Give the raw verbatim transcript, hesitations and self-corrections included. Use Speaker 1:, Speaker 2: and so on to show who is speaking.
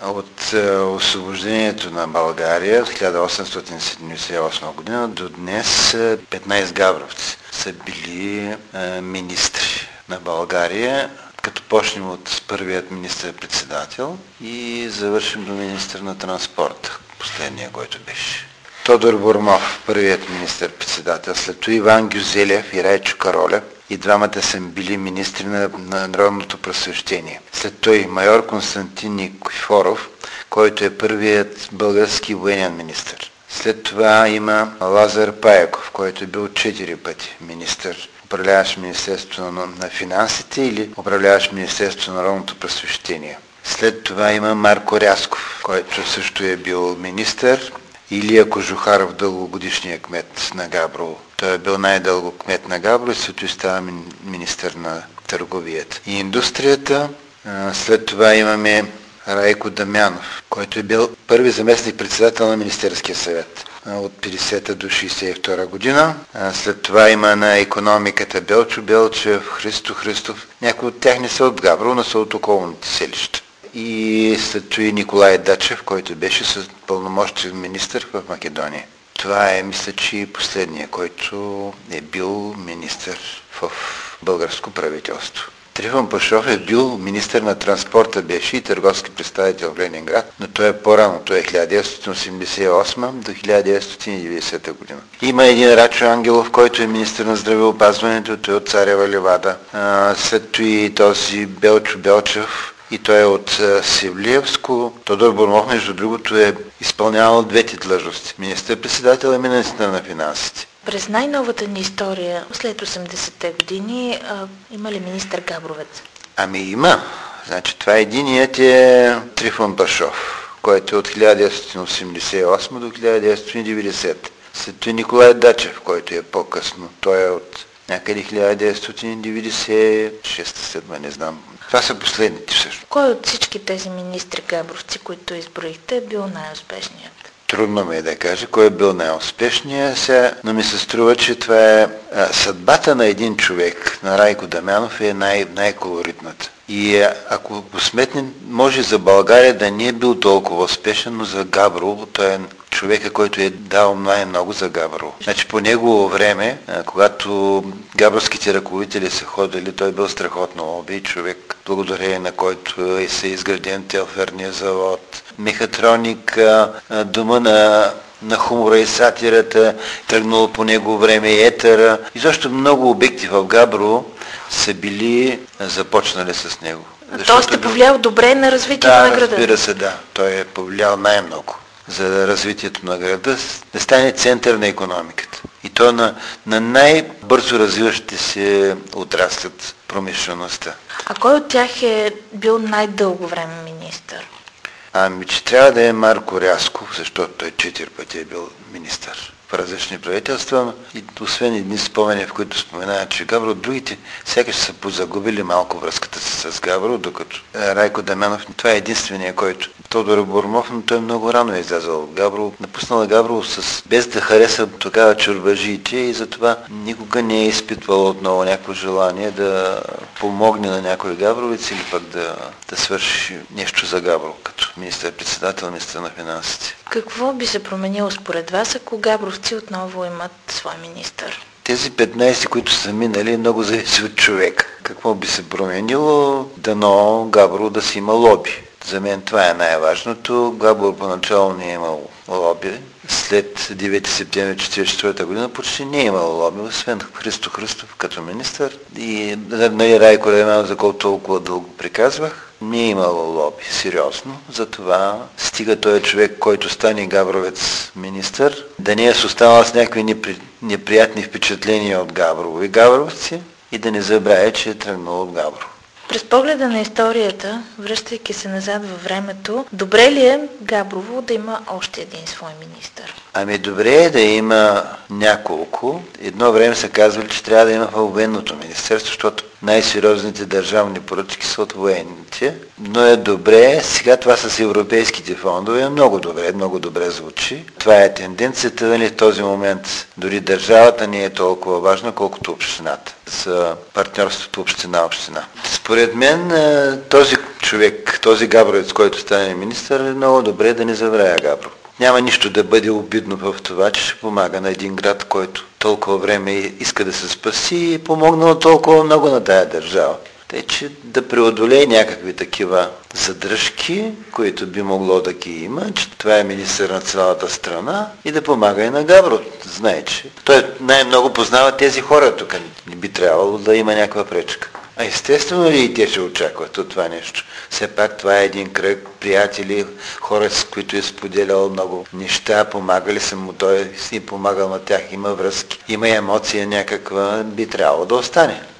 Speaker 1: От освобождението на България в хиляда осемстотин седемдесет и осма година до днес петнайсет габровци са били министри на България, като почнем от първият министър-председател и завършим до министър на транспорта, последния, който беше. Тодор Бурмов, първият министър-председател, след това Иван Гюзелев и Райчо Каролев, и двамата са били министри на, на Народното просвещение. След той майор Константин Никифоров, който е първият български военен министър. След това има Лазар Паяков, който е бил четири пъти министър, управляващ Министерството на, на финансите или управляващ Министерството на Народното просвещение. След това има Марко Рязков, който също е бил министър. Илия Кожухаров, дългогодишният кмет на Габрово. Той е бил най-дълго кмет на Габрово и след това става министър на търговията и индустрията. След това имаме Райко Дамянов, който е бил първи заместник председател на Министерския съвет от петдесета до шейсет и втора година. След това има на икономиката Белчо Белчев, Христо Христов. Някои от тях не са от Габрово, но са от околните селища. И след това и Николай Дачев, който беше с пълномощен министър в Македония. Това е, мисля, че и последния, който е бил министър в българско правителство. Трифон Пашов е бил министър на транспорта, беше и търговски представител в Ленинград, но той е по-рано, той е хиляда деветстотин осемдесет и осма до хиляда деветстотин и деветдесета година. Има един Рачо Ангелов, който е министър на здравеопазването, той е от Царева Ливада. След това и този Белчо Белчев, и той е от Севлиевско. Тодор Бурмов, между другото, е изпълнявал двете длъжности. Министър-председател и министър на финансите.
Speaker 2: През най-новата ни история, след осемдесетте години, а, има ли министър Габровец?
Speaker 1: Ами има. Значи това единият е Трифон Пашов, който е от хиляда деветстотин осемдесет и осма до хиляда деветстотин и деветдесета. След това Николай Дачев, който е по-късно. Той е от някъде хиляда деветстотин и деветдесет и шеста-седма, не знам. Това са последните всъщност.
Speaker 2: Кой от всички тези министри габровци, които изброихте, е бил най-успешният?
Speaker 1: Трудно ми е да кажа кой е бил най-успешният сега, но ми се струва, че това е а, съдбата на един човек, на Райко Дамянов, е най- най-колоритната. И а, ако го сметнем, може за България да не е бил толкова успешен, но за Габрово той е човека, който е дал най-много за Габрово. Значи по негово време, а, когато габровските ръководители са ходили, той бил страхотно лоби, човек, благодарение на който е се изграден телферния завод, мехатроник, дома на, на хумора и сатирата, тръгнало по него време и етера. И защо много обекти в Габрово са били започнали с него.
Speaker 2: Тоест е повлиял добре на развитието
Speaker 1: да,
Speaker 2: на града?
Speaker 1: Да, разбира се, да. Той е повлиял най-много за развитието на града, да стане център на икономиката. И то на, на най-бързо развиващите се отраслят промишлеността.
Speaker 2: А кой от тях е бил най-дълго време министър?
Speaker 1: Ами, че трябва да е Марко Рязков, защото той четири пъти е бил министър в различни правителства, и освен едни спомени, в които споменават, че Габрово, другите сякаш са позагубили малко връзката си с Габрово, докато Райко Дамянов, това е единствения, който Тодор Бурмов, но той много рано е излязъл от Габрово, напуснал Габрово с, без да хареса тогава чорбажиите и затова никога не е изпитвал отново някакво желание да помогне на някой габровец или пък да, да свърши нещо за Габрово, като министър-председател, министър на финансите.
Speaker 2: Какво би се променило според вас, ако габровци отново имат свой министър?
Speaker 1: Тези петнайсет, които са минали, много зависи от човека. Какво би се променило? Дано Габрово да си има лоби. За мен това е най-важното. Габрово поначало не е имал лоби. След девети септември хиляда деветстотин четиридесет и четвърта година почти не е имал лоби, освен Христо Христов като министър. И нали, Райко Дамянов, за колко толкова дълго приказвах, не е имало лоби, сериозно. Затова стига той човек, който стане габровец министър, да не е останал с някакви непри... неприятни впечатления от Габрово и габровци и да не забравя, че е тръгнал от Габрово.
Speaker 2: През погледа на историята, връщайки се назад във времето, добре ли е Габрово да има още един свой министър?
Speaker 1: Ами добре е да има няколко. Едно време са казвали, че трябва да има във военното министерство, защото най-сериозните държавни поръчки са от военните, но е добре, сега това с европейските фондове е много добре, много добре звучи. Това е тенденцията, нали, в този момент дори държавата не е толкова важна, колкото общината, за партньорството община-община. Според мен този човек, този габровец, който стане министър, е много добре да не забравя Габрово. Няма нищо да бъде обидно в това, че ще помага на един град, който толкова време иска да се спаси и помогнал толкова много на тая държава. Тъй, че да преодолее някакви такива задръжки, които би могло да ги има, че това е министър на цялата страна и да помага и на Габрово. Знае, че той най-много познава тези хора тук. Не би трябвало да има някаква пречка. А естествено ли и те ще очакват от това нещо? Все пак това е един кръг приятели, хора, с които е споделял много неща, помагали са му, той си помагал на тях, има връзки, има емоция някаква, би трябвало да остане.